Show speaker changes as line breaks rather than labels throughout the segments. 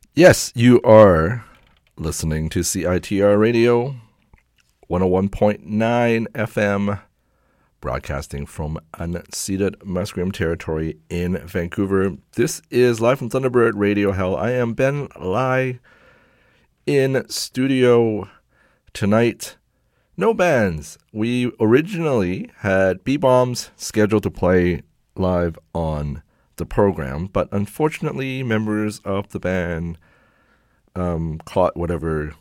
Yes, you are listening to CITR Radio 101.9 FM, broadcasting from unceded Musqueam territory in Vancouver. This is Live from Thunderbird Radio Hell. I am Ben Lai in studio tonight. No bands. We originally had B-Bombs scheduled to play live on the program, but unfortunately members of the band caught whatever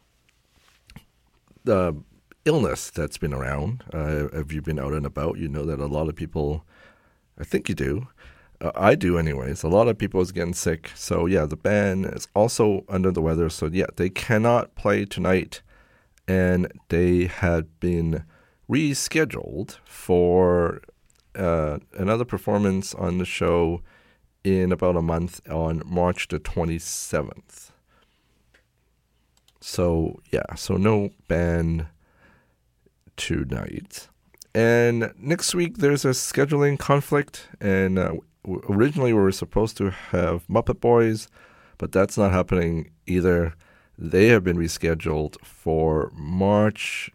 the illness that's been around. Have you been out and about? You know that a lot of people, I think you do, I do anyways, a lot of people is getting sick. So yeah, the band is also under the weather. So yeah, they cannot play tonight, and they had been rescheduled for another performance on the show in about a month on March the 27th. So yeah, so no band tonight. And next week there's a scheduling conflict, and originally we were supposed to have Muppet Boys, but that's not happening either. They have been rescheduled for March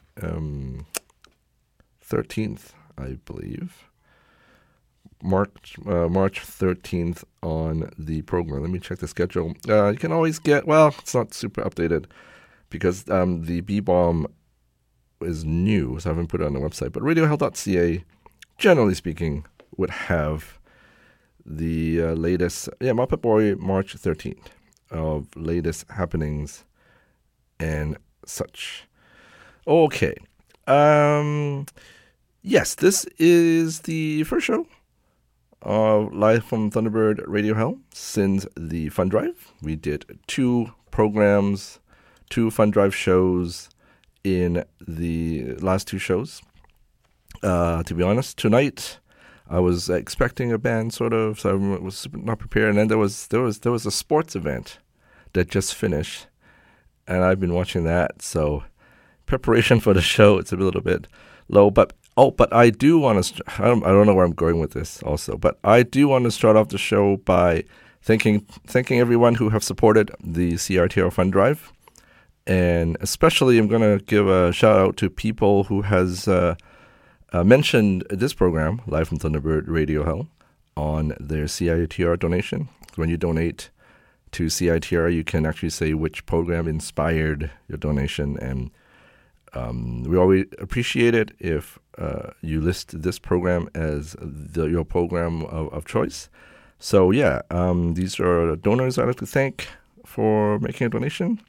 13th, I believe. March 13th on the program. Let me check the schedule. You can always get, well, it's not super updated because the B-Bomb is new, so I haven't put it on the website. But radiohell.ca, generally speaking, would have the latest, Muppet Boy, March 13th, of latest happenings and such. Okay. Yes, this is the first show live from Thunderbird Radio Hell since the Fun Drive. We did 2 programs, 2 Fun Drive shows in the last 2 shows. To be honest, tonight I was expecting a band sort of, so I was not prepared. And then there was a sports event that just finished, and I've been watching that. So preparation for the show, it's a little bit low, but I do want to, I don't know where I'm going with this also, but I do want to start off the show by thanking everyone who have supported the CRTR Fund Drive. And especially I'm going to give a shout out to people who has mentioned this program, Live from Thunderbird Radio Hell, on their CITR donation. When you donate to CITR, you can actually say which program inspired your donation, and we always appreciate it if you list this program as your program of choice. So yeah, these are donors I'd like to thank for making a donation.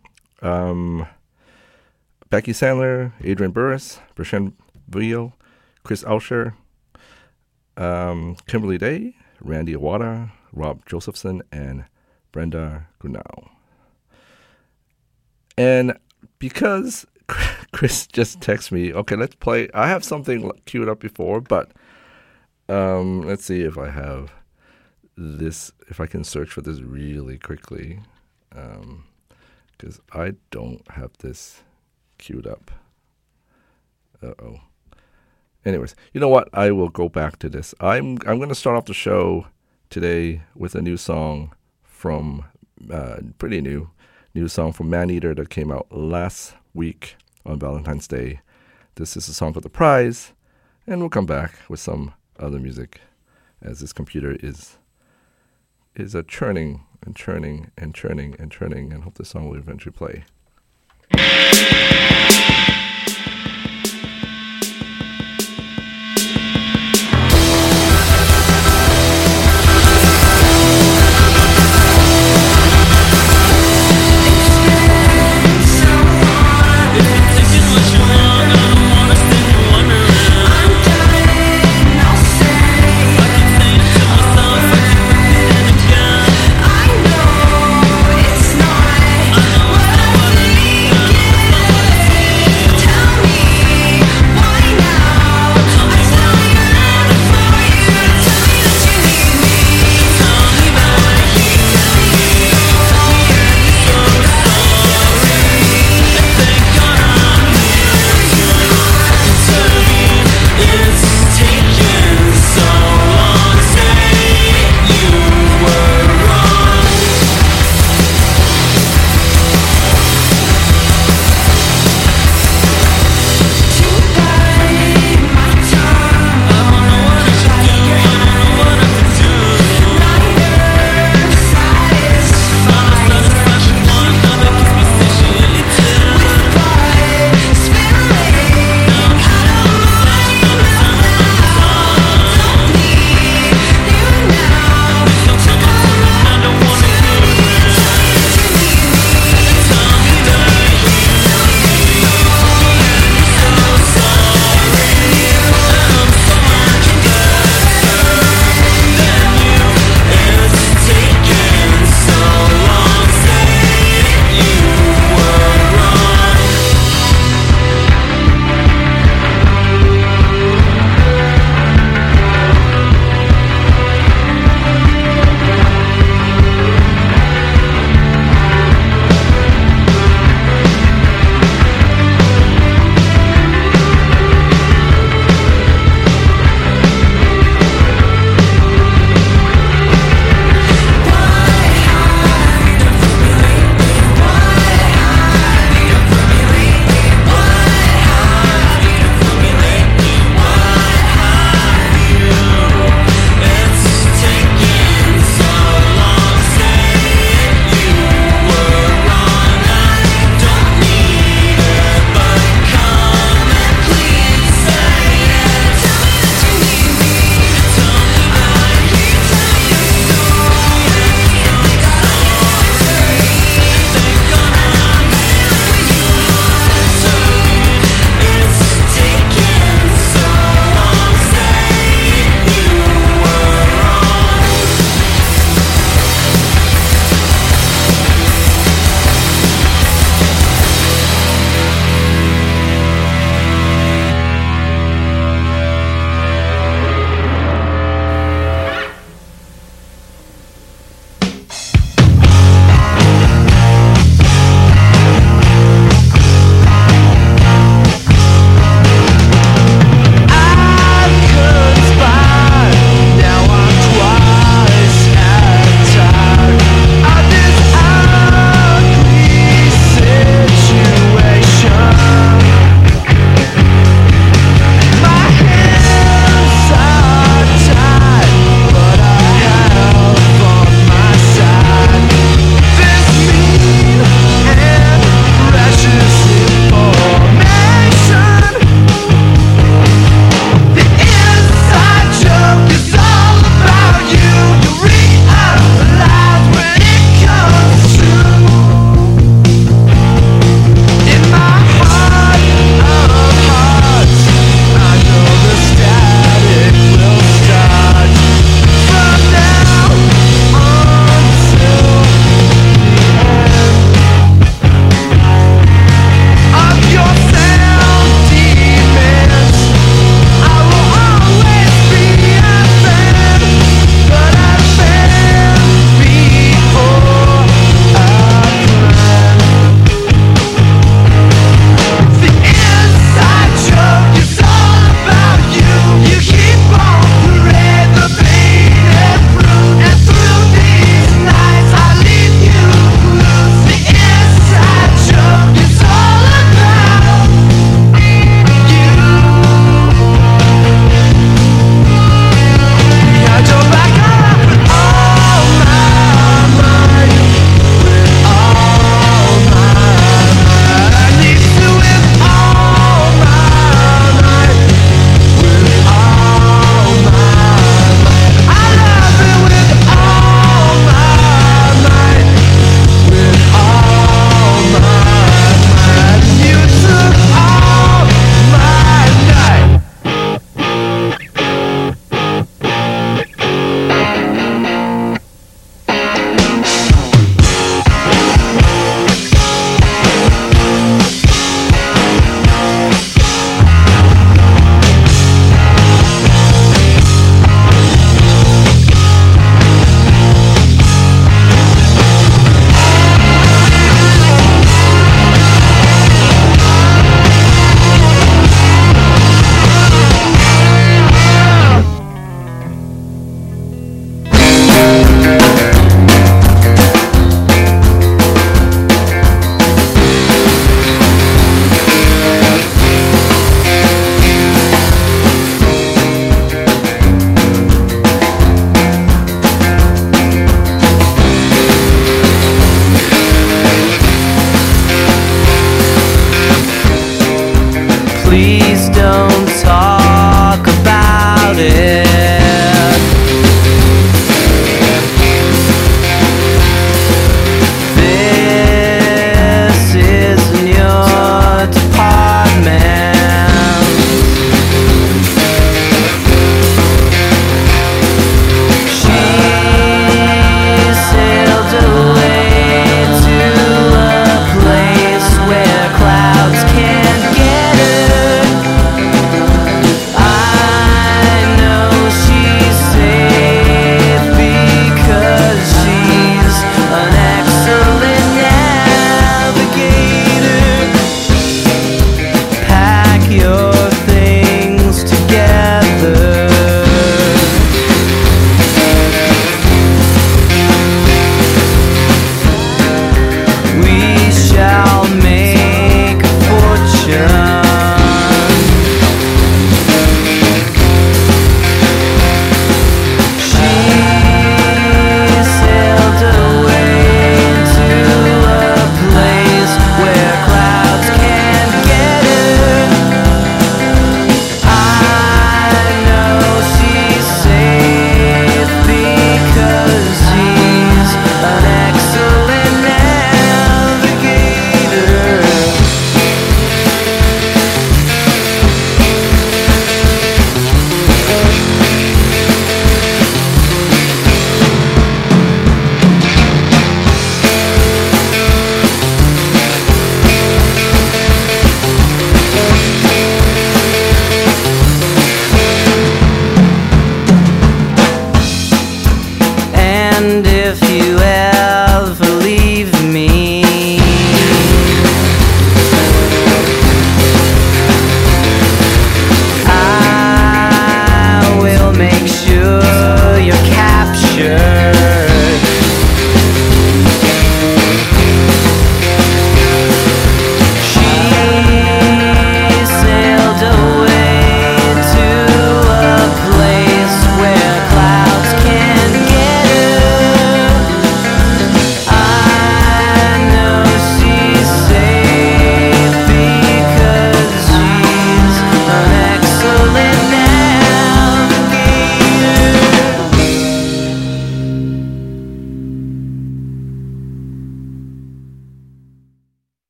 Becky Sandler, Adrian Burris, Bertrand Ville, Chris Alsher, Kimberly Day, Randy Awada, Rob Josephson, and Brenda Grunau. And because Chris just texted me, okay, let's play. I have something queued up before, but let's see if I have this, if I can search for this really quickly, because I don't have this queued up. Uh-oh. Anyways, you know what? I will go back to this. I'm going to start off the show today with a new song from, pretty new song from Maneater that came out last week on Valentine's Day. This is a song called The Prize, and we'll come back with some other music as this computer is a churning and churning and churning and churning, and hope this song will eventually play.
I know it's not worth thinking.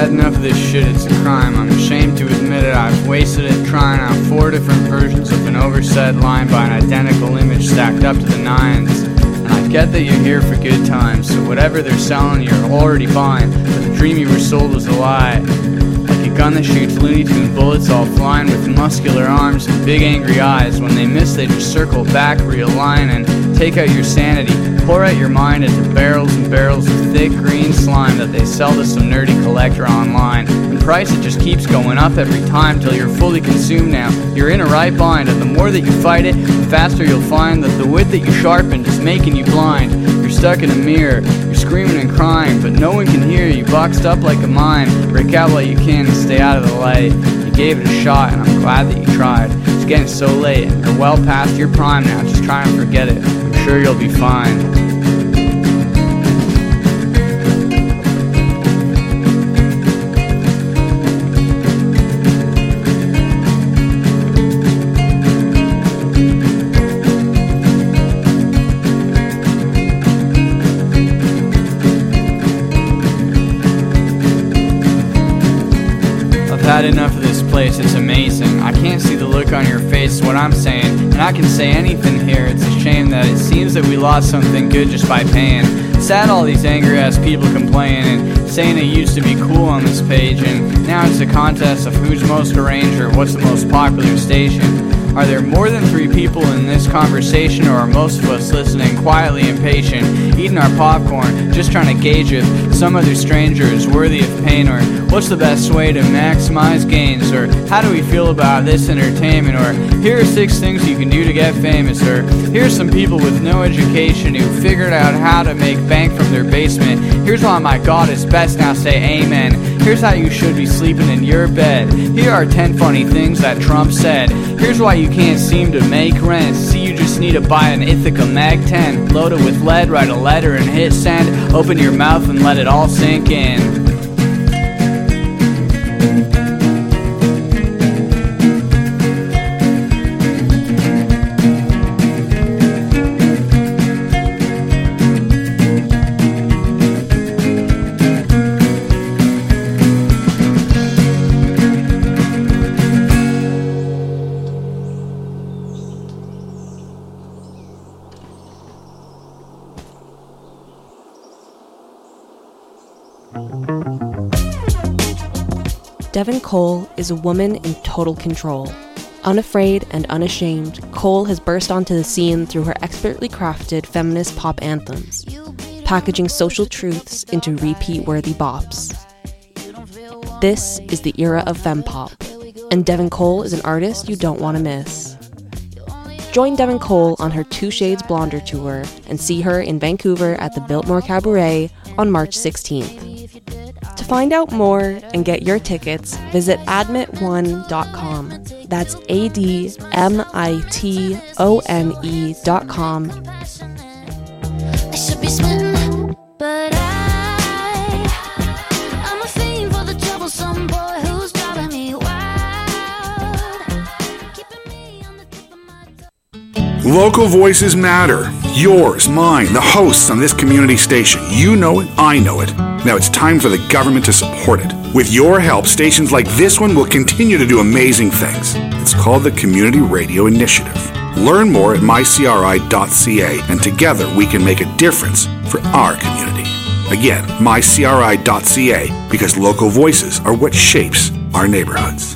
had enough of this shit, it's a crime. I'm ashamed to admit it, I've wasted it trying out 4 different versions of an oversaid line by an identical image stacked up to the nines. And I get that you're here for good times, so whatever they're selling you're already buying, but the dream you were sold was a lie. Like a gun that shoots Looney Tune bullets all flying with muscular arms and big angry eyes. When they miss they just circle back, realign, and take out your sanity. Pour out your mind into barrels and barrels of thick green slime that they sell to some nerdy collector online. And price, it just keeps going up every time till you're fully consumed now. You're in a right bind, and the more that you fight it, the faster you'll find that the wit that you sharpened is making you blind. You're stuck in a mirror, you're screaming and crying, but no one can hear you, boxed up like a mine. Break out while you can and stay out of the light. You gave it a shot, and I'm glad that you tried. It's getting so late, and you're well past your prime now, just try and forget it. I'm sure you'll be fine. Had enough of this place, it's amazing. I can't see the look on your face, is what I'm saying. And I can say anything here, it's a shame that it seems that we lost something good just by paying. Sad all these angry ass people complaining and saying it used to be cool on this page, and now it's a contest of who's most arranged or what's the most popular station. Are there more than 3 people in this conversation, or are most of us listening quietly impatient, eating our popcorn, just trying to gauge if some other stranger is worthy of pain, or what's the best way to maximize gains, or how do we feel about this entertainment, or here are 6 things you can do to get famous, or here's some people with no education who figured out how to make bank from their basement. Here's why my God is best, now say amen. Here's how you should be sleeping in your bed. Here are 10 funny things that Trump said. Here's why you can't seem to make rent. See, you just need to buy an Ithaca Mag 10. Load it with lead, write a letter and hit send. Open your mouth and let it all sink in.
Devin Cole is a woman in total control. Unafraid and unashamed, Cole has burst onto the scene through her expertly crafted feminist pop anthems, packaging social truths into repeat-worthy bops. This is the era of fempop, and Devin Cole is an artist you don't want to miss. Join Devin Cole on her Two Shades Blonder tour and see her in Vancouver at the Biltmore Cabaret on March 16th. To find out more and get your tickets, visit admit1.com. That's ADMITONE.com.
I should be swimming, but I'm a fiend for the troublesome boy who's driving me wild, keeping me on the tip of my tongue.
Local voices matter. Yours, mine, the hosts on this community station. You know it, I know it. Now it's time for the government to support it. With your help, stations like this one will continue to do amazing things. It's called the Community Radio Initiative. Learn more at mycri.ca, and together we can make a difference for our community. Again, mycri.ca, because local voices are what shapes our neighborhoods.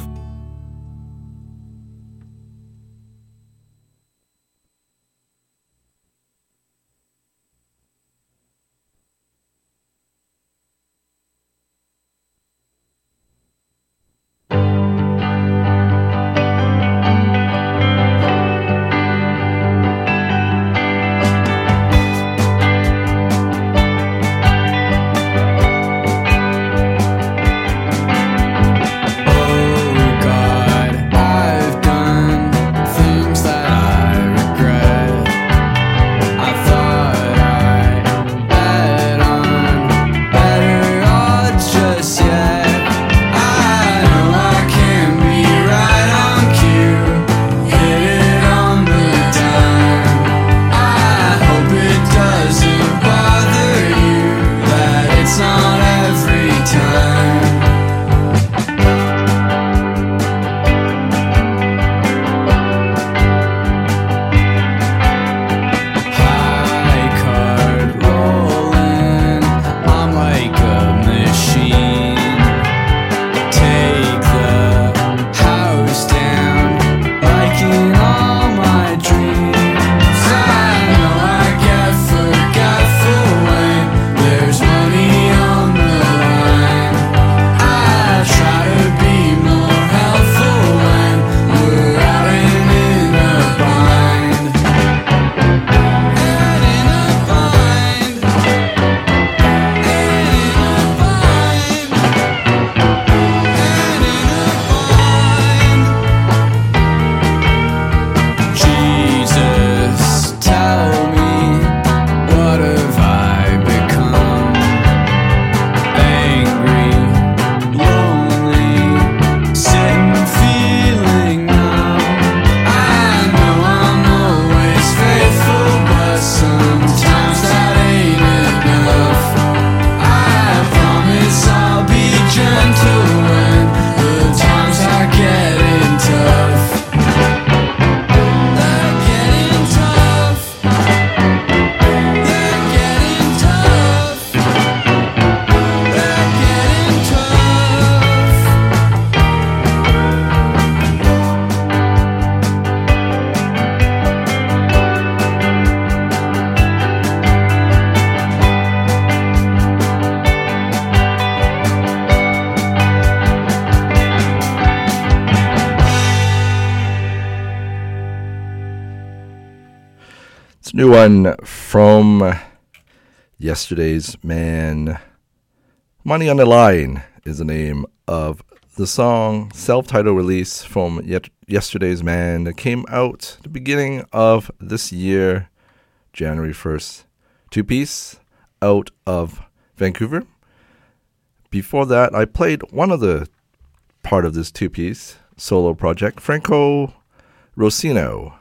New one from Yesterday's Man. Money on the Line is the name of the song, self-titled release from Yesterday's Man that came out the beginning of this year, January 1st. Two-piece out of Vancouver. Before that, I played one of the part of this two-piece solo project. Franco Rossino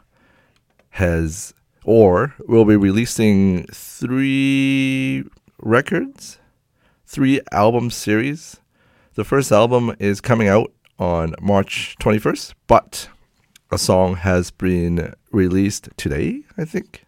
will be releasing 3 records, 3 album series. The first album is coming out on March 21st, but a song has been released today, I think,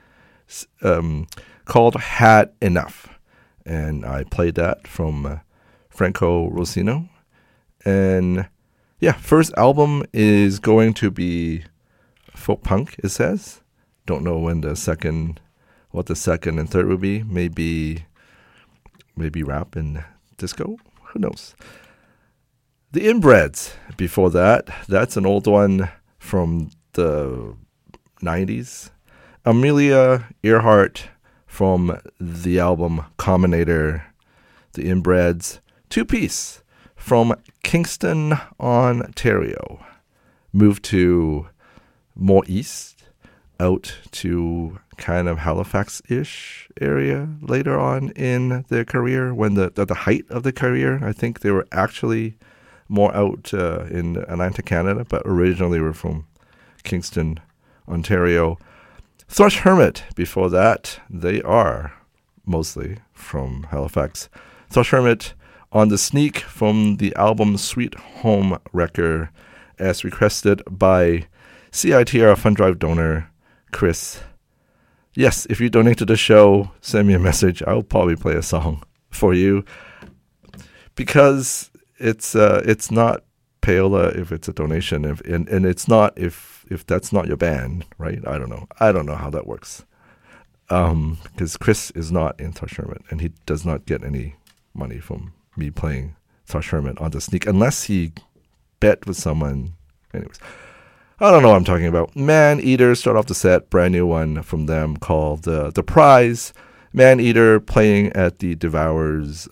called Had Enough. And I played that from Franco Rossino. And yeah, first album is going to be folk punk, it says. Don't know what the second and third will be. Maybe rap and disco. Who knows? The Inbreds before that. That's an old one from the 90s. Amelia Earhart from the album Combinator. The Inbreds. Two-piece from Kingston, Ontario. Moved to more east, out to kind of Halifax-ish area later on in their career, when at the height of the career. I think they were actually more out in Atlantic Canada, but originally were from Kingston, Ontario. Thrush Hermit before that. They are mostly from Halifax. Thrush Hermit on the sneak from the album Sweet Home Wrecker, as requested by CITR Fund Drive donor Chris. Yes, if you donate to the show, send me a message. I'll probably play a song for you, because it's not payola if it's a donation, and it's not if that's not your band, right? I don't know how that works, because Chris is not in Thrush Hermit, and he does not get any money from me playing Thrush Hermit on the sneak, unless he bet with someone. Anyways, I don't know what I'm talking about. Man Eater start off the set, brand new one from them called The Prize. Man Eater playing at the Devourers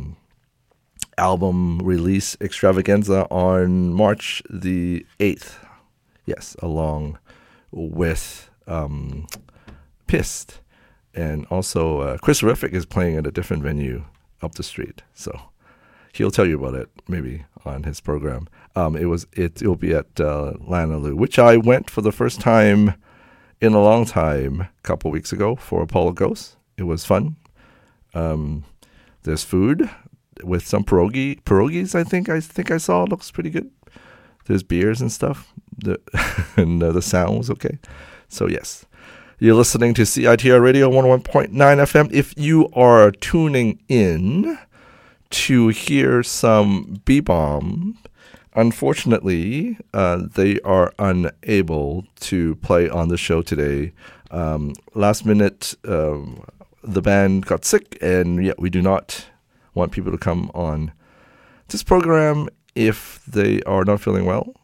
album release extravaganza on March the 8th. Yes, along with Pissed. And also Chris Horrific is playing at a different venue up the street. So he'll tell you about it maybe on his program. It will be at Lanaloo, which I went for the first time in a long time a couple weeks ago for Apollo Ghost. It was fun. There's food with some pierogies. I think I saw. It looks pretty good. There's beers and stuff. And the sound was okay. So yes, you're listening to CITR Radio 101.9 FM. If you are tuning in to hear some B-Bomb, unfortunately, they are unable to play on the show today. Last minute, the band got sick, and yeah, we do not want people to come on this program if they are not feeling well,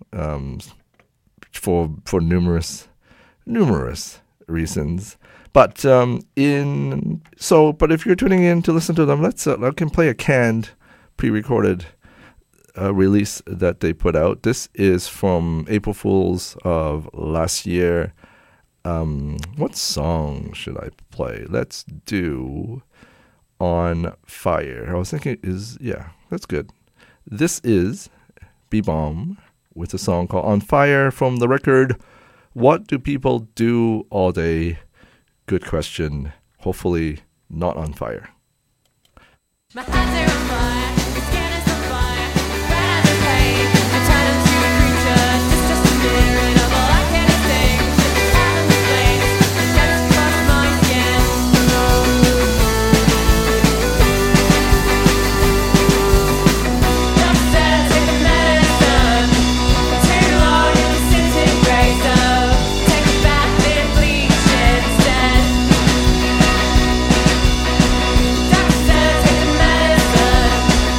for numerous reasons. But if you're tuning in to listen to them, I can play a canned, pre-recorded release that they put out. This is from April Fools of last year. What song should I play? Let's do On Fire. I was thinking that's good. This is B-Bomb with a song called On Fire from the record What Do People Do All Day? Good question. Hopefully not on fire.
My hands are on fire, my skin is on fire, red as a pain. I turn into a creature, just a spirit of all I can sing. Out of the flames, just across my skin. Doctor, take the medicine. Too long in the disintegrator. Take a bath in bleach instead. Doctor, take the medicine.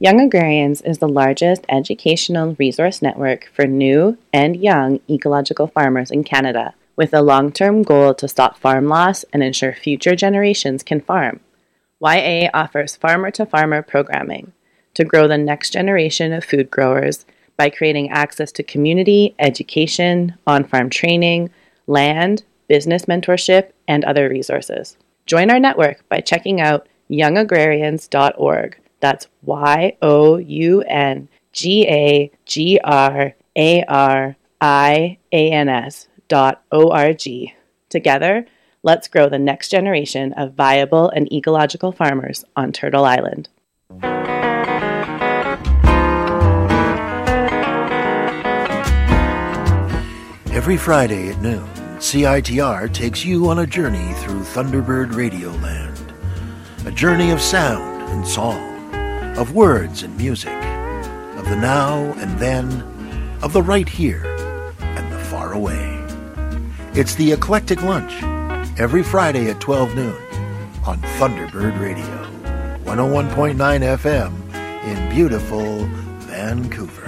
Young Agrarians is the largest educational resource network for new and young ecological farmers in Canada, with a long-term goal to stop farm loss and ensure future generations can farm. YA offers farmer-to-farmer programming to grow the next generation of food growers by creating access to community, education, on-farm training, land, business mentorship, and other resources. Join our network by checking out youngagrarians.org. That's youngagrarians.org. Together, let's grow the next generation of viable and ecological farmers on Turtle Island.
Every Friday at noon, CITR takes you on a journey through Thunderbird Radio Land. A journey of sound and song, of words and music, of the now and then, of the right here and the far away. It's the Eclectic Lunch, every Friday at 12 noon on Thunderbird Radio, 101.9 FM in beautiful Vancouver.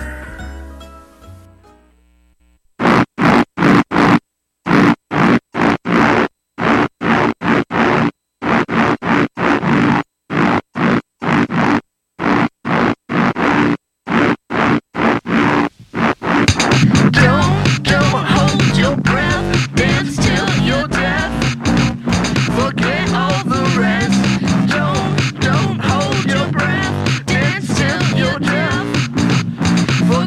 Forget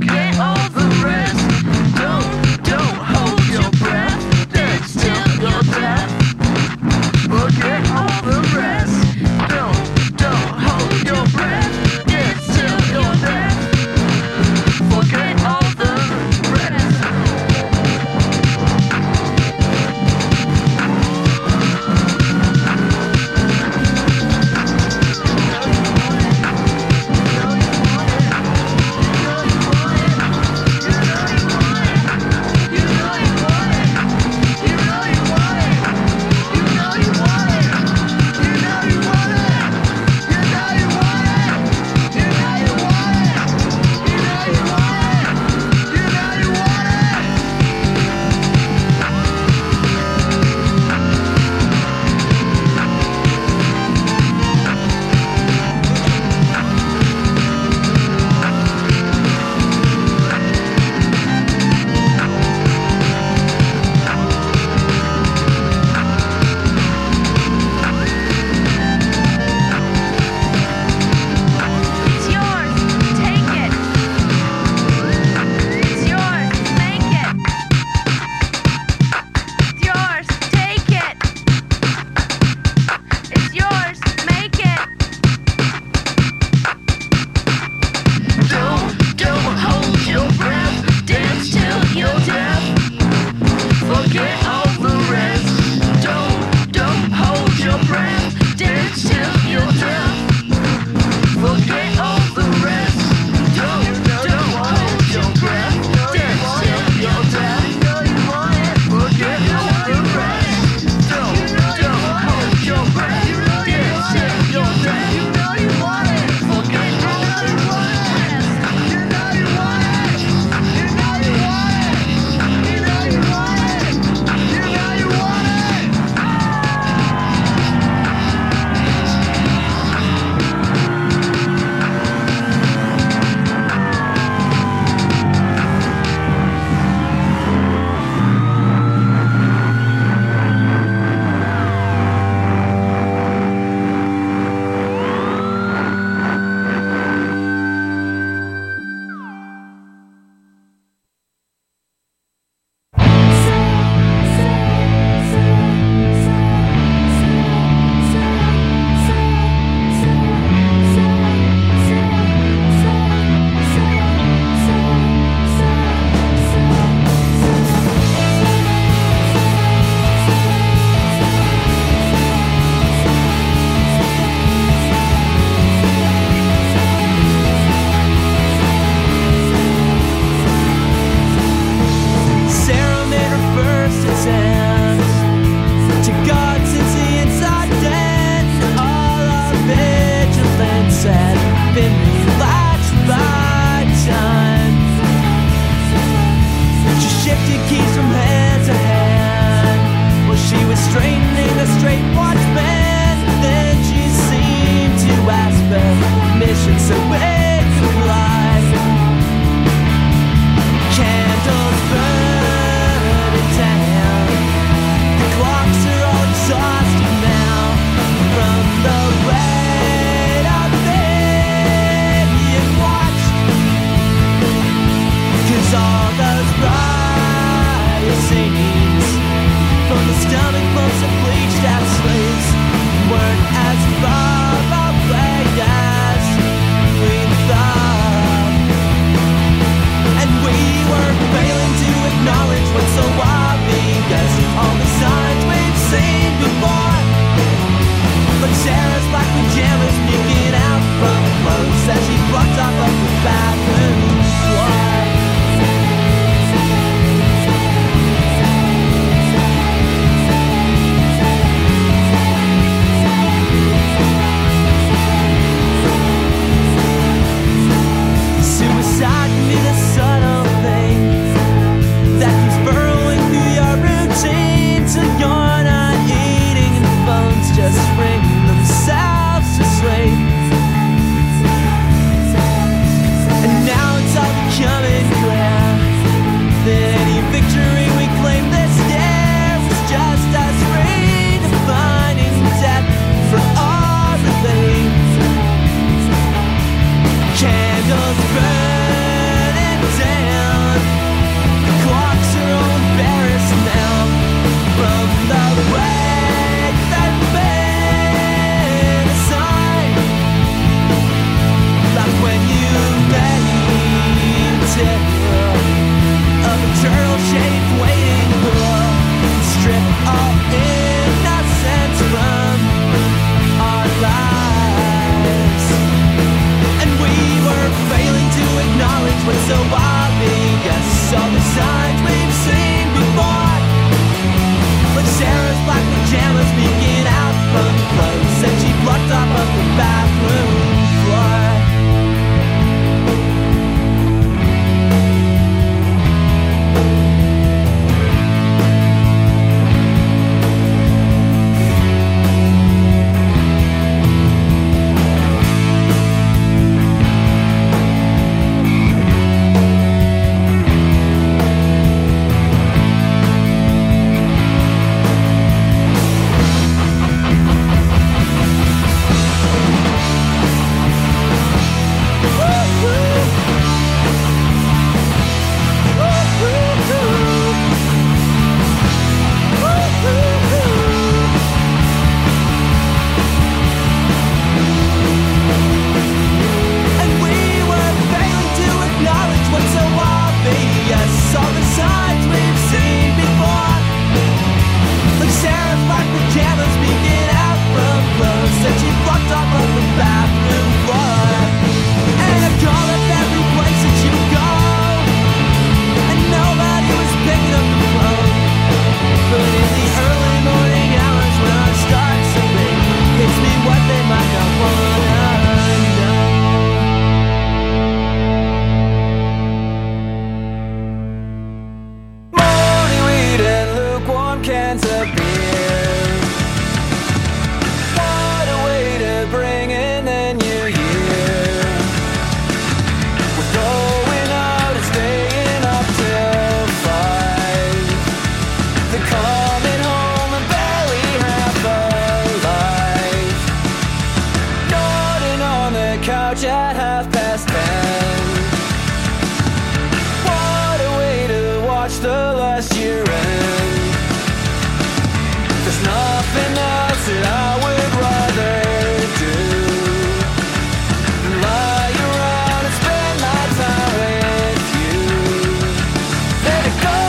the last year end. There's nothing else that I would rather do than lie around and spend my time with you. Let it go.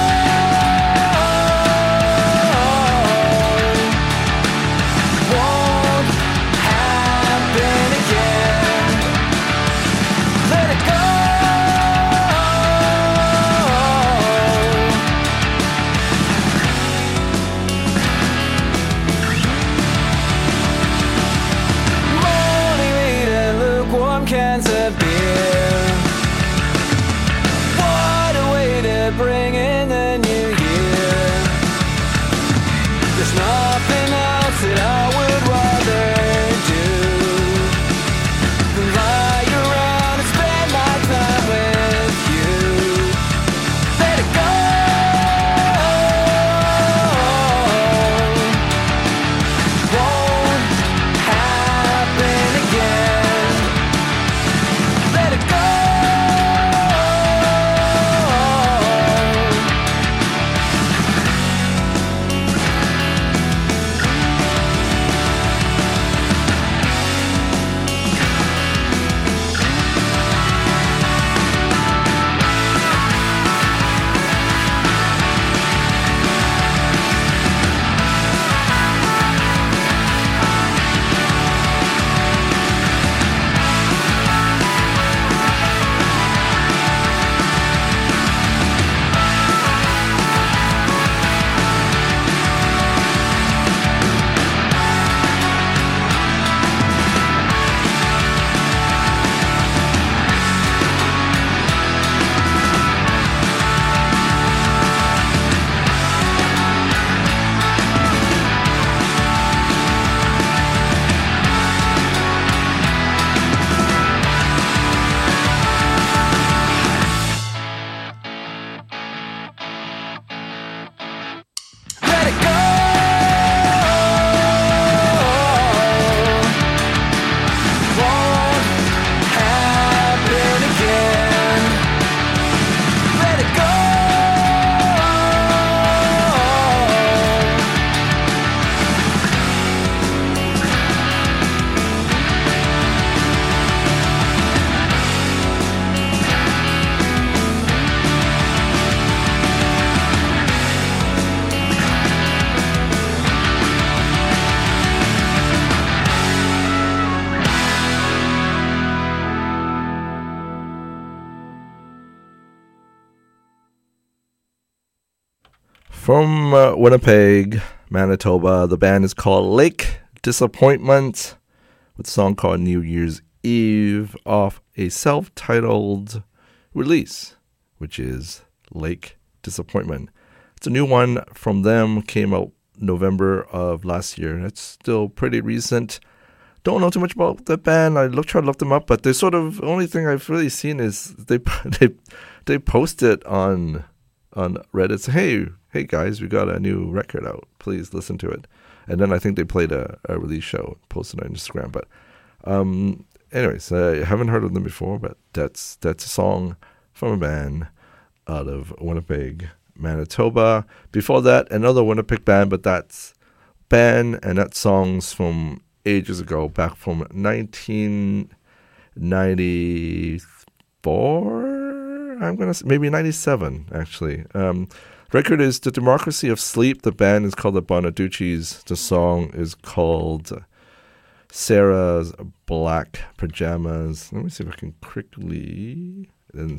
Won't happen again. Let it go. Morning meat and lukewarm cans of beer. What a way to bring in the new year. There's nothing else that I would rather do than lie around and spend my time with you. Let it go. Won't happen again. Let it go. Let it go. Won't happen again. Let it go.
From Winnipeg, Manitoba, the band is called Lake Disappointment, with a song called New Year's Eve off a self-titled release, which is Lake Disappointment. It's a new one from them, came out November of last year. It's still pretty recent. Don't know too much about the band. I tried to look them up, but they sort of, only thing I've really seen is they post it on Reddit. Say, hey guys, we got a new record out. Please listen to it. And then I think they played a release show, posted on Instagram. But anyways, I haven't heard of them before, but that's a song from a band out of Winnipeg, Manitoba. Before that, another Winnipeg band, but that's band and that song's from ages ago, back from 1994. I'm gonna say maybe 97 actually. Record is The Democracy of Sleep. The band is called the Bonaducci's. The song is called Sarah's Black Pajamas. Let me see if I can quickly. What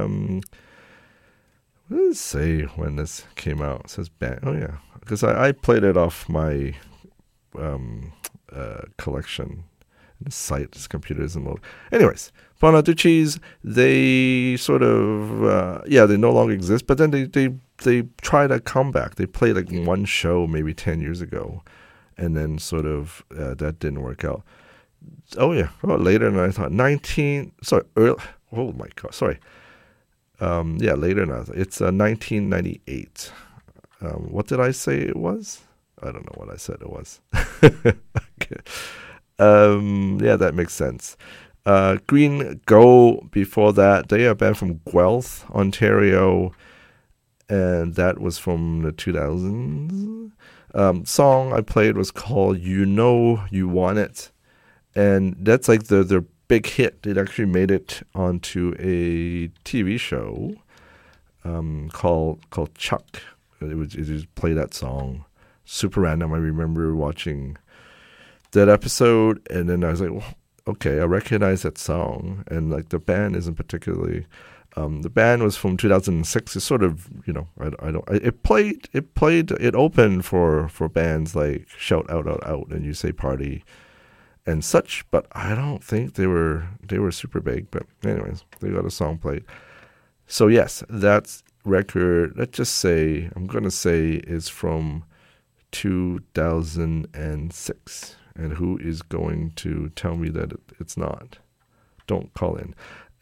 does it say when this came out? It says band. Oh yeah, because I played it off my collection. The site, this computer isn't loaded. Anyways, Bonaducci's, they sort of, they no longer exist, but then they tried a comeback. They played like one show maybe 10 years ago, and then sort of that didn't work out. Later than I thought. Later than I thought. It's 1998. What did I say it was? I don't know what I said it was. Okay. That makes sense. Green Go before that. They are a band from Guelph, Ontario. and that was from the 2000s. Song I played was called You Know You Want It, and that's like their big hit. It actually made it onto a TV show called Chuck. It just play that song. Super random. I remember watching that episode, and then I was like, well, okay, I recognize that song, and like the band isn't particularly. The band was from 2006. It's sort of, it opened for bands like Shout Out Out Out and You Say Party and such, but I don't think they were super big. But anyways, they got a song played. So yes, that record, I'm going to say is from 2006. And who is going to tell me that it's not? Don't call in.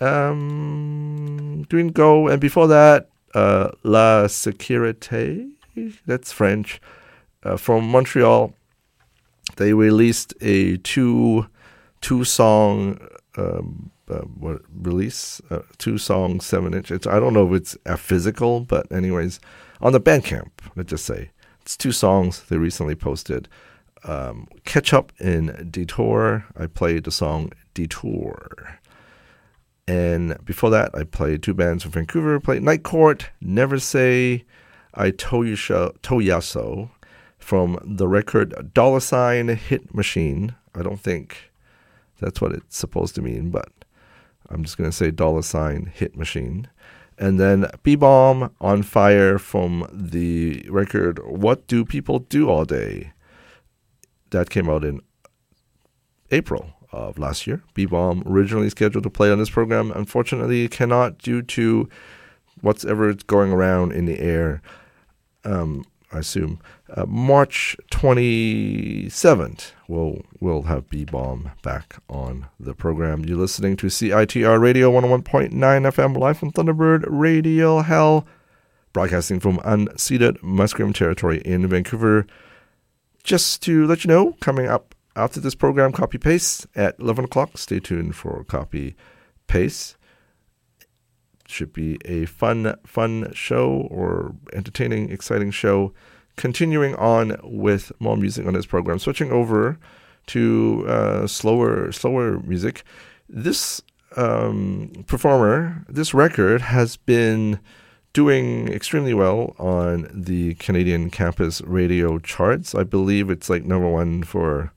Doing Go, and before that, La Sécurité, that's French, from Montreal. They released a two song release, 2-song 7-inch. I don't know if it's a physical, but anyways, on the Bandcamp, let's just say it's 2 songs they recently posted. Catch Up in Detour. I played the song Detour. And before that, I played 2 bands from Vancouver. Played Night Court, Never Say I Told Ya So from the record $sign Hit Machine. I don't think that's what it's supposed to mean, but I'm just going to say $sign Hit Machine. And then B-Bomb On Fire from the record What Do People Do All Day? That came out in April of last year. B-Bomb, originally scheduled to play on this program, unfortunately cannot due to what's ever going around in the air. I assume March 27th we'll have B-Bomb back on the program. You're listening to CITR Radio 101.9 FM live from Thunderbird Radio Hell, broadcasting from unceded Musqueam territory in Vancouver. Just to let you know, coming up after this program, Copy Paste at 11 o'clock. Stay tuned for Copy Paste. Should be a fun show, or entertaining, exciting show. Continuing on with more music on this program. Switching over to slower music. This performer, this record has been doing extremely well on the Canadian campus radio charts. I believe it's like number 1 for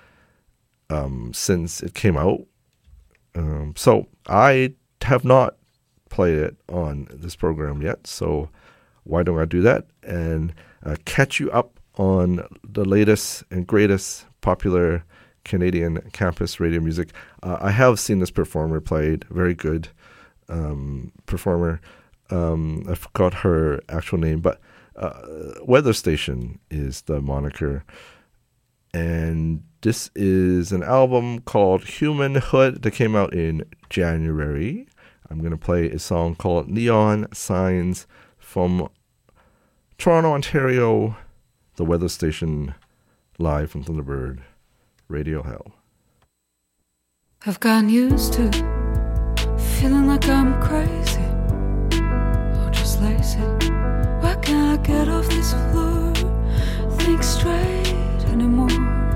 since it came out. So I have not played it on this program yet, so why don't I do that and catch you up on the latest and greatest popular Canadian campus radio music. I have seen this performer played, very good performer. I forgot her actual name, but Weather Station is the moniker. And this is an album called Humanhood that came out in January. I'm going to play a song called Neon Signs from Toronto, Ontario, the Weather Station, live from Thunderbird Radio Hell.
I've gotten used to feeling like I'm crazy or just lazy. Why can't I get off this floor, think straight anymore?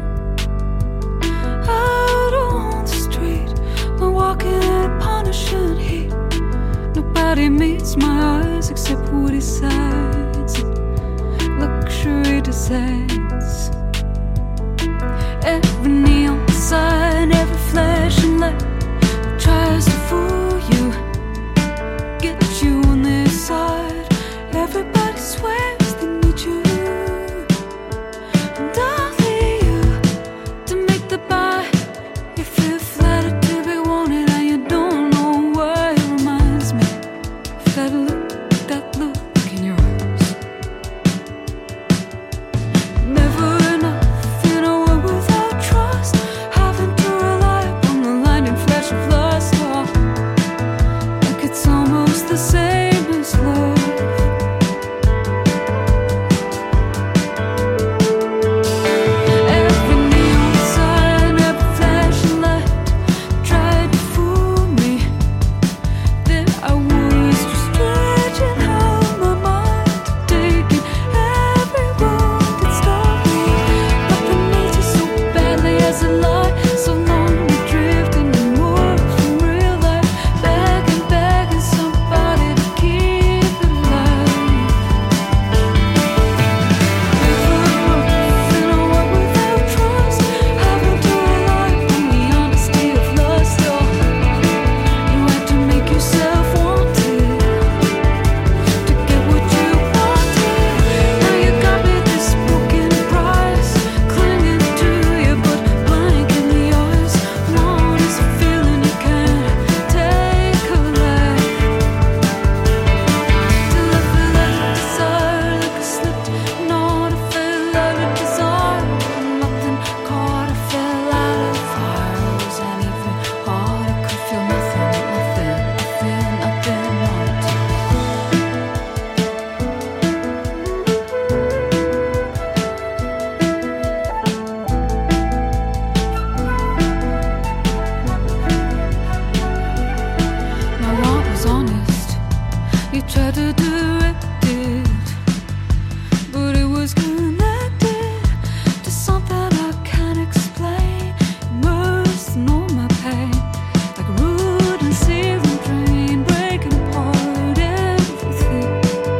Out on the street, we're walking in punishing heat. Nobody meets my eyes except woody sides and luxury designs. Every neon sign, every flashing light tries to fool you, get you on their side. Everybody swears they need you, and I'll leave you to make the buy. You feel flattered to be wanted, and you don't know why. It reminds me of that look in your eyes. Never He tried to direct it, but it was connected to something I can't explain. Immersed in all my pain, like a root and season drain, breaking apart everything.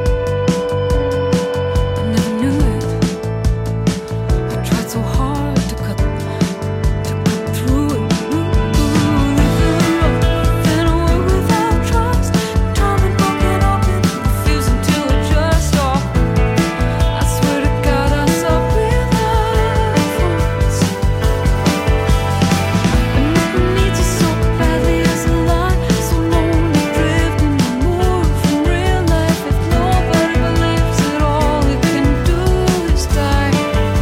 I never knew it. I tried so hard to cut through it. Then I work without trust. Time and broken open, refusing to adjust. Oh, I swear to God, I saw real love once. And it needs you so badly as a lie, so lonely, drifting removed from real life. If nobody believes it, all it can do is die.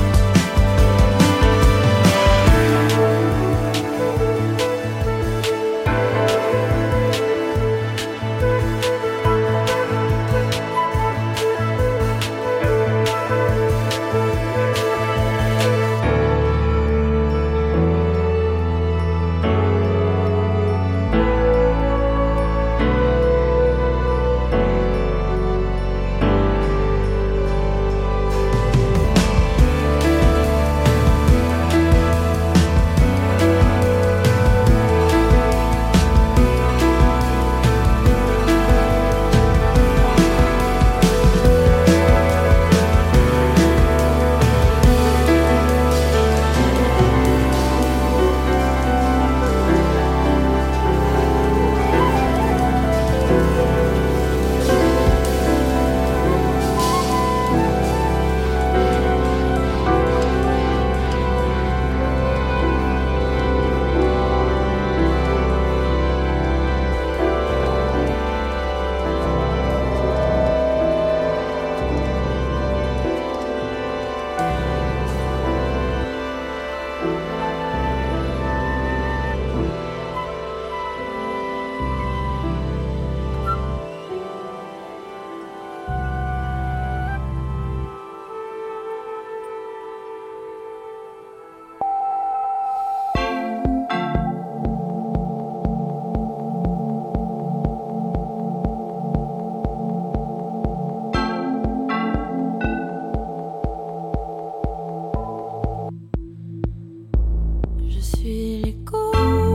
Je suis l'écho.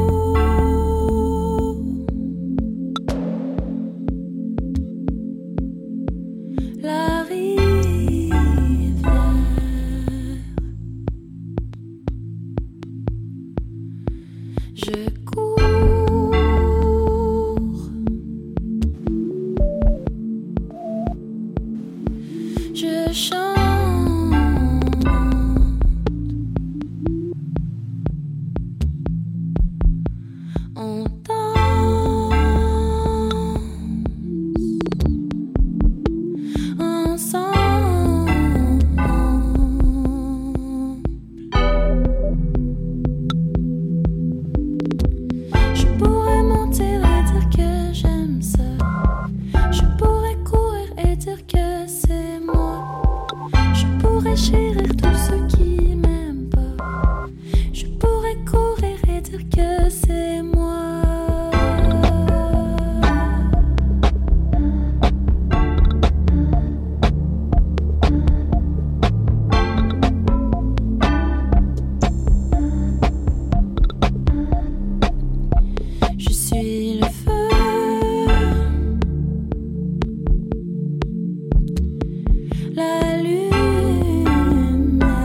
La rivière. Je cours. Je chante. On danse ensemble. Je pourrais mentir et dire que j'aime ça. Je pourrais courir et dire que c'est moi. Je pourrais chérir tous ceux qui m'aiment pas. Je pourrais courir et dire que c'est moi. Je suis le feu, la lumière.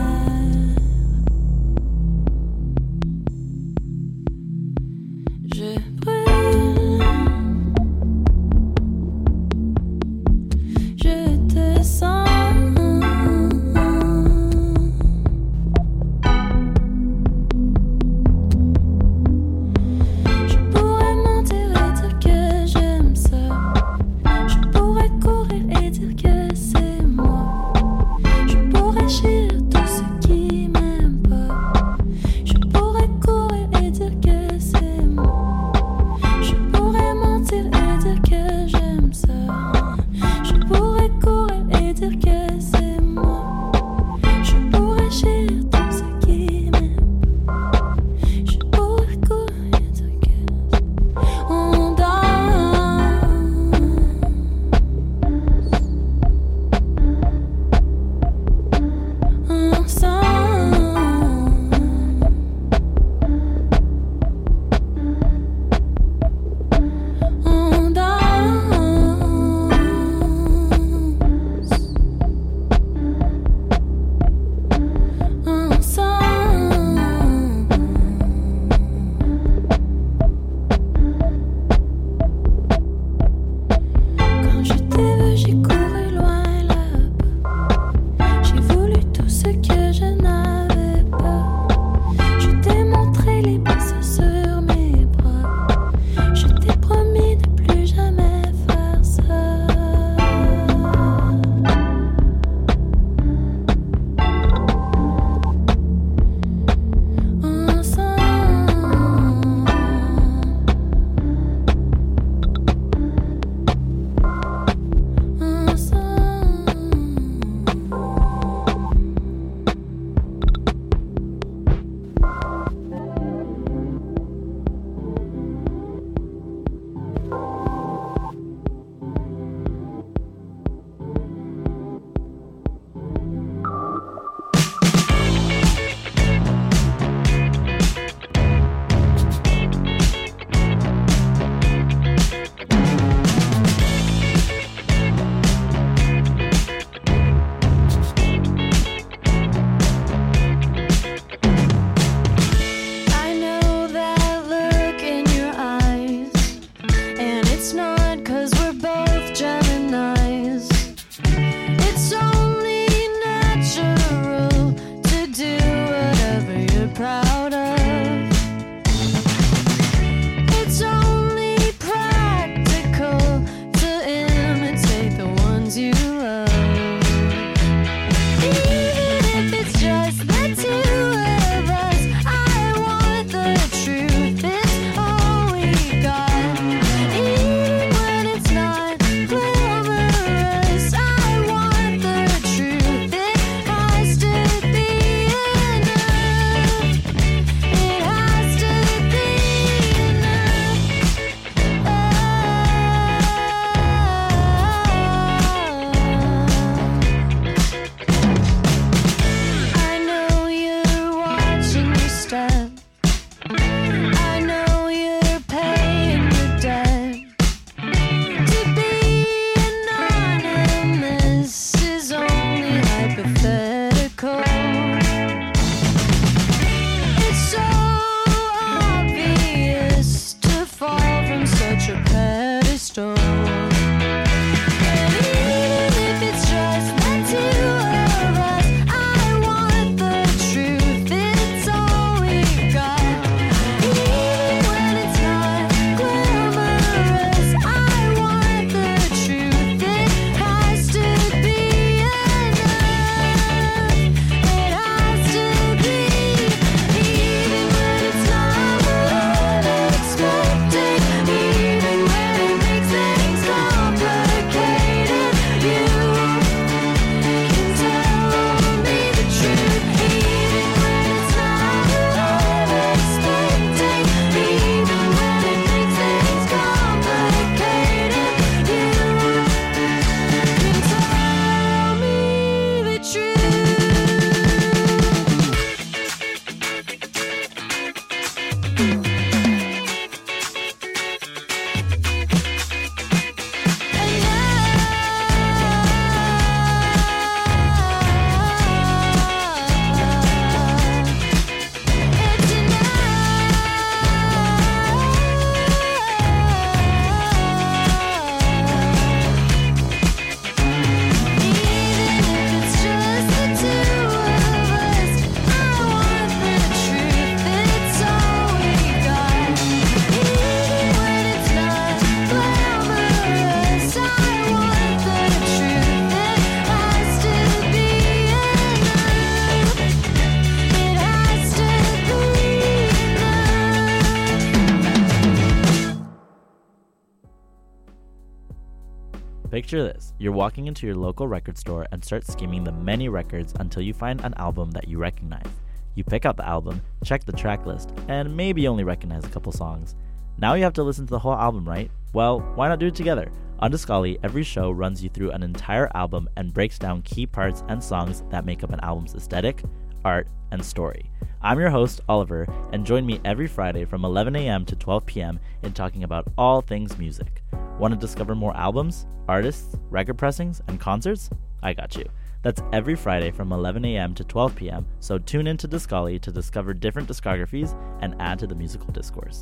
Picture this. You're walking into your local record store and start skimming the many records until you find an album that you recognize. You pick out the album, check the track list, and maybe only recognize a couple songs. Now you have to listen to the whole album, right? Well, why not do it together? On Discali, every show runs you through an entire album and breaks down key parts and songs that make up an album's aesthetic, art, and story. I'm your host, Oliver, and join me every Friday from 11 a.m. to 12 p.m. in talking about all things music. Want to discover more albums, artists, record pressings, and concerts? I got you. That's every Friday from 11 a.m. to 12 p.m., so tune in to Discali to discover different discographies and add to the musical discourse.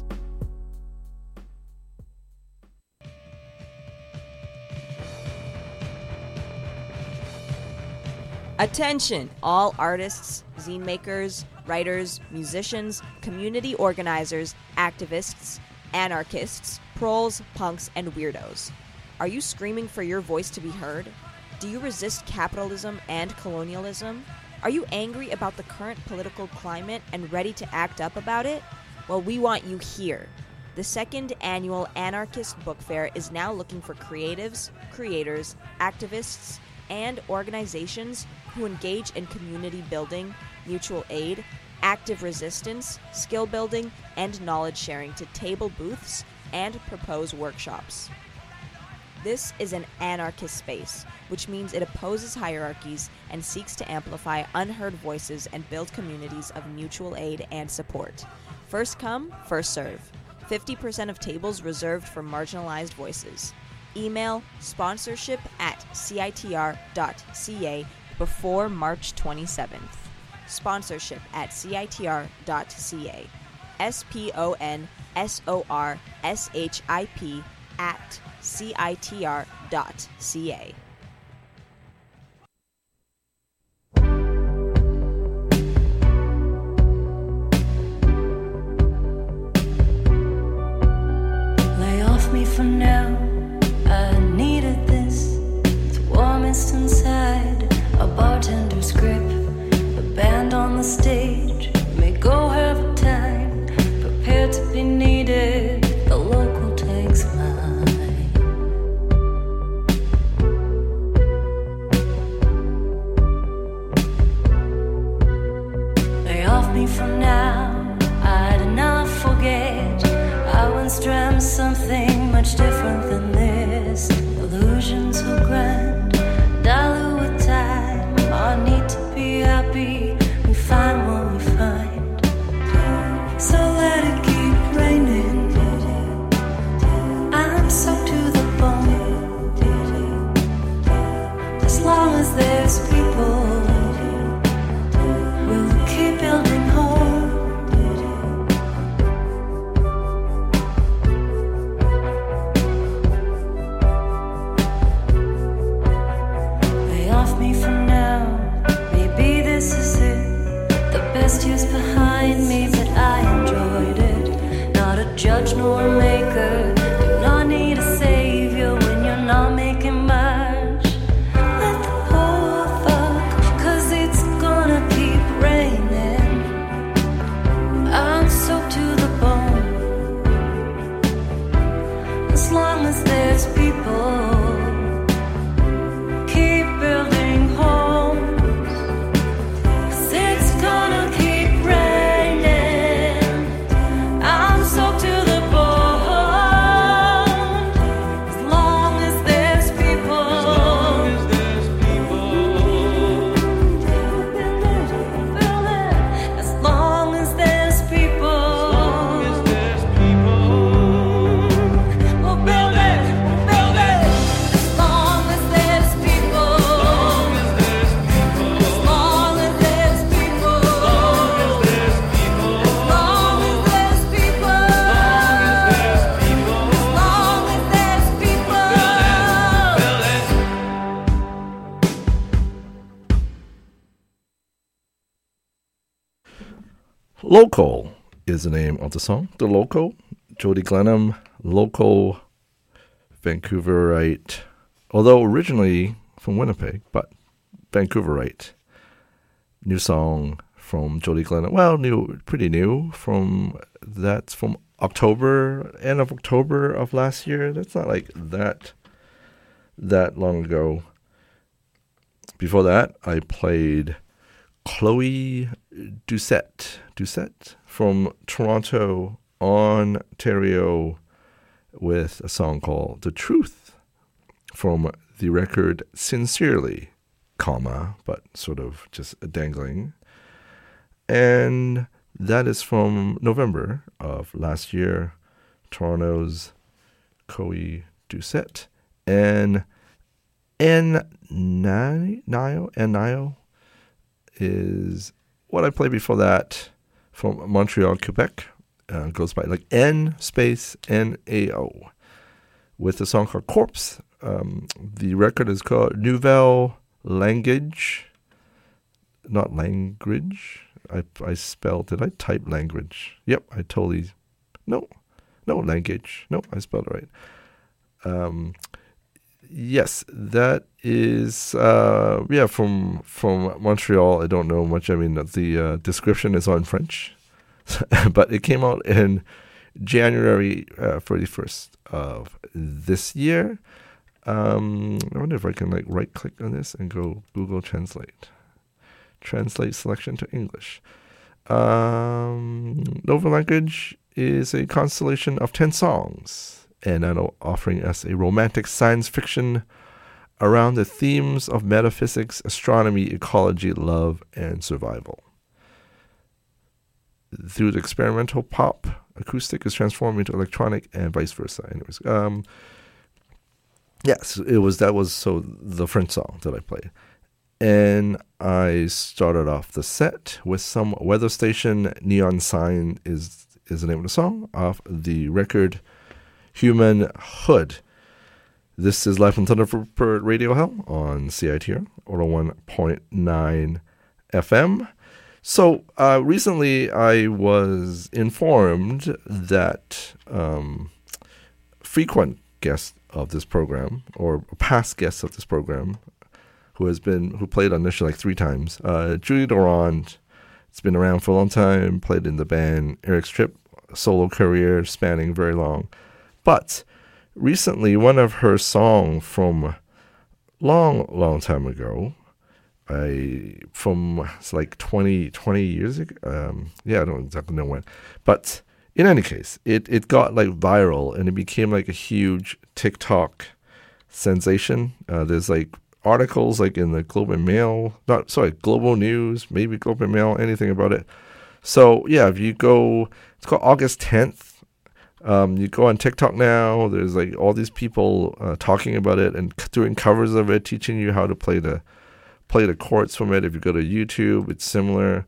Attention, all artists, zine makers, writers, musicians, community organizers, activists, anarchists, proles, punks, and weirdos. Are you screaming for your voice to be heard? Do you resist capitalism and colonialism? Are you angry about the current political climate and ready to act up about it? Well, we want you here. The second annual Anarchist Book Fair is now looking for creatives, creators, activists, and organizations who engage in community building, mutual aid, active resistance, skill building, and knowledge sharing to table booths and propose workshops. This is an anarchist space, which means it opposes hierarchies and seeks to amplify unheard voices and build communities of mutual aid and support. First come, first serve. 50% of tables reserved for marginalized voices. Email sponsorship@citr.ca before March 27th. Sponsorship@citr.ca. sponsorship@citr.ca.
Lay off me for now. I needed this. The warmest inside. A bartender's grip. A band on the stage. May go have a time. Prepared to be needed. The local takes mine. Lay off me for now. I'd not forget. I once dreamt something much different than this. Illusion so grand, dilute with time. Our need to be happy, we find what we find. So let it keep raining. I'm soaked to the bone. As long as there's people, we'll keep building home. Lay off me for now. Maybe this is it. The best years behind me, but I enjoyed it. Not a judge nor a maker. Do not need a savior when you're not making much. Let the poor fuck, 'cause it's gonna keep raining. I'm soaked to the bone. As long as there's people, keep building homes. 'Cause it's gonna keep raining. I'm soaked to the bone. As long as there's people. As long as there's people. We'll build it, we'll build it. As long as there's people. As long as there's people. As long as there's people. As long as there's people.
Local is the name of the song. The Local, Jody Glenham, local Vancouverite, although originally from Winnipeg, but Vancouverite. New song from Jody Glenham. Well, pretty new. That's from October, end of October of last year. That's not like that that long ago. Before that, I played Chloe Doucette from Toronto, Ontario, with a song called The Truth from the record Sincerely, but sort of just dangling. And that is from November of last year, Toronto's Chloe Doucette. And Nio is what I played before that from Montreal, Quebec. Goes by like N space NAO with a song called Corpse. The record is called Nouvelle Language, not language. I spelled, did I type language? Yep, I totally, no language. No, I spelled it right. Yes, that is, from Montreal. I don't know much. I mean, the description is on French, but it came out in January 31st of this year. I wonder if I can like right click on this and go Google Translate selection to English. Nouvelle Language is a constellation of 10 songs, and offering us a romantic science fiction around the themes of metaphysics, astronomy, ecology, love, and survival. Through the experimental pop, acoustic is transformed into electronic and vice versa. Anyways, yes, that was the French song that I played. And I started off the set with some Weather Station. Neon Sign is the name of the song, off the record Human Hood. This is live from Thunderbird Radio Hell on CITR, 101.9 FM. So recently I was informed that frequent guest of this program, or past guest of this program, who played on this show like 3 times, Julie Durand. It's been around for a long time, played in the band Eric's Trip, solo career spanning very long. But recently, one of her songs from long time ago, it's like 20 years ago. I don't exactly know when. But in any case, it got like viral, and it became like a huge TikTok sensation. There's like articles like in the Global News, maybe Global Mail, anything about it. So yeah, if you go, it's called August 10th. You go on TikTok now, there's like all these people talking about it and doing covers of it, teaching you how to play the chords from it. If you go to YouTube, it's similar.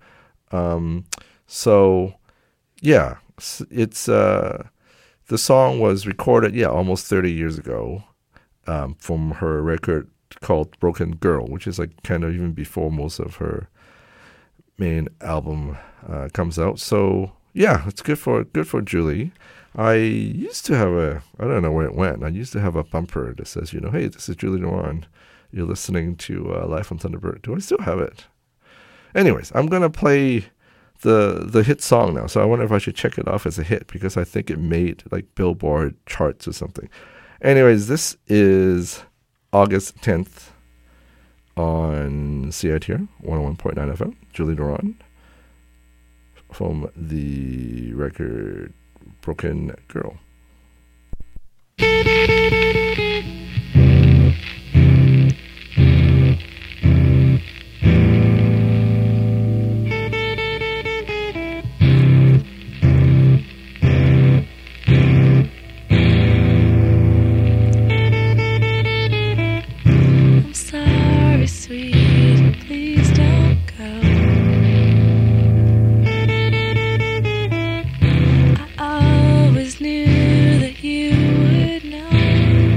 So yeah, it's the song was recorded almost 30 years ago from her record called Broken Girl, which is like kind of even before most of her main album comes out. So yeah, it's good for Julie. I used to have I don't know where it went. I used to have a bumper that says, hey, this is Julie Durand. You're listening to Live from Thunderbird. Do I still have it? Anyways, I'm going to play the hit song now. So I wonder if I should check it off as a hit, because I think it made like Billboard charts or something. Anyways, this is August 10th on CITR, 101.9 FM, Julie Durand, from the record Broken Girl.
I'm sorry, sweet, please don't go. I always knew that you would know.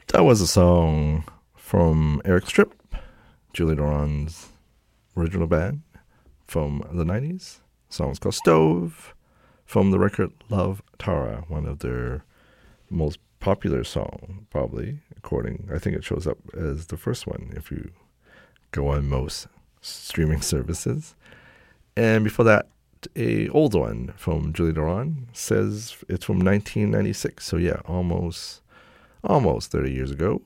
That was a song from Eric Strip, Julie Doran's original band from the 90s. The song was called Stove, from the record Love Tara, one of their most popular song, probably, I think it shows up as the first one if you go on most streaming services. And before that, a old one from Julie Doran, says it's from 1996. So yeah, almost 30 years ago.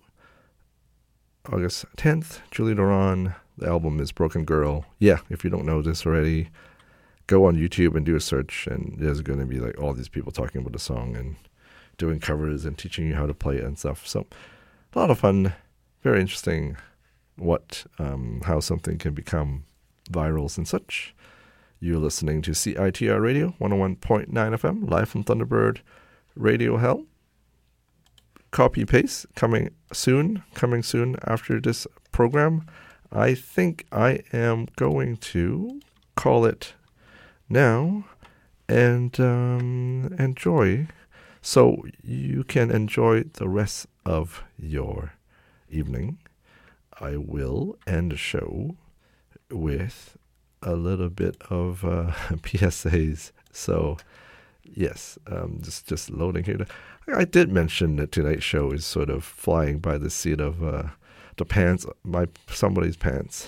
August 10th, Julie Doran. The album is Broken Girl. Yeah, if you don't know this already, go on YouTube and do a search, and there's going to be like all these people talking about the song and doing covers and teaching you how to play it and stuff. So a lot of fun, very interesting how something can become virals and such. You're listening to CITR Radio, 101.9 FM, live from Thunderbird Radio Hell. Copy paste coming soon after this program. I think I am going to call it now and enjoy, so you can enjoy the rest of your evening. I will end the show with a little bit of PSAs. So, yes, just loading here. I did mention that tonight's show is sort of flying by the seat of the pants, somebody's pants,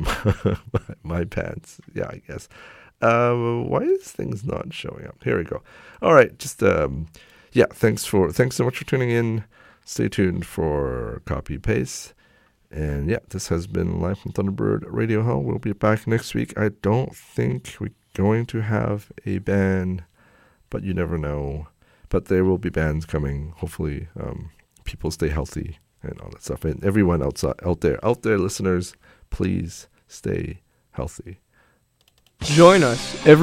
my pants. Yeah, I guess. Why is things not showing up? Here we go. All right, just thanks so much for tuning in. Stay tuned for copy paste. And yeah, this has been live from Thunderbird Radio Hell. We'll be back next week. I don't think we're going to have a band, but you never know. But there will be bands coming. Hopefully, people stay healthy and all that stuff. And everyone out there, listeners, please stay healthy.
Join us every